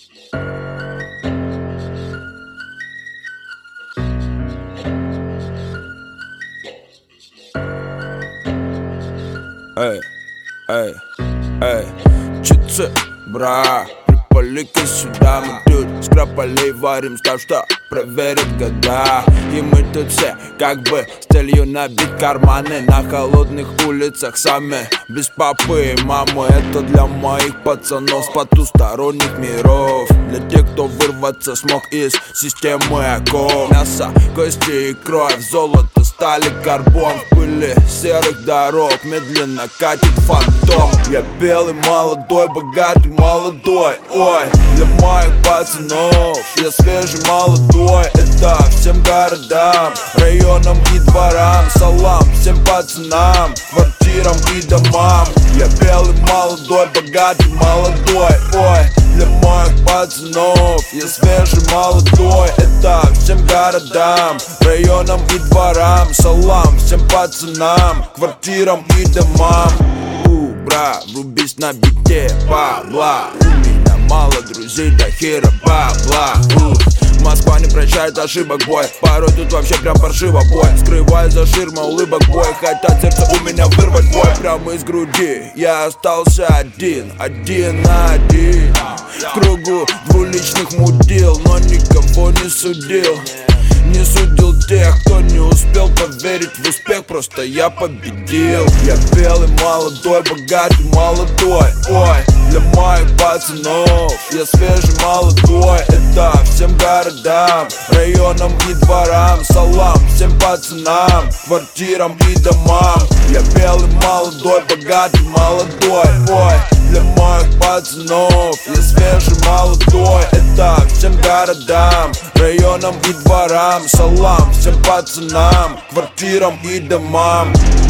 Эй, эй, эй, чицы, бра, припали-ка сюда. Мы тут с крапалей варим, став что проверить года. И мы тут все как бы с целью набить карманы. На холодных улицах сами, без папы и мамы. Это для моих пацанов с потусторонних миров. Для тех, кто вырваться смог из системы оков. Мясо, кости и кровь, золото, стали, карбон. В пыли серых дорог медленно катит фантом. Я белый, молодой, богатый, молодой. Ой, для моих пацанов я свежий, молодой. Это всем городам, районам и дворам. Салам всем пацанам, квартирам и домам. Я белый, молодой, богатый, молодой. Ой, для моих пацанов я свежий, молодой. Это всем городам, районам и дворам. Салам всем пацанам, квартирам и домам. Бра, врубись на бите, бабла. У меня мало друзей, до хера бабла. Москва не прощает ошибок, бой. Порой тут вообще прям паршиво, бой. Скрываю за ширмой улыбок, бой. Хотят сердце у меня вырвать, бой. Прямо из груди я остался один, один на один. В кругу двуличных мудил, но никого не судил. Не судил тех, кто не успел поверить в успех. Просто я победил. Я белый, молодой, богатый, молодой. Ой, для моих пацанов я свежий, молодой. Это всем городам, районам и дворам. Салам всем пацанам, квартирам и домам. Я белый, молодой, богатый, молодой. Ой, для моих пацанов я свежий, молодой. Это всем городам, районам и дворам. Салам всем пацанам, квартирам и домам.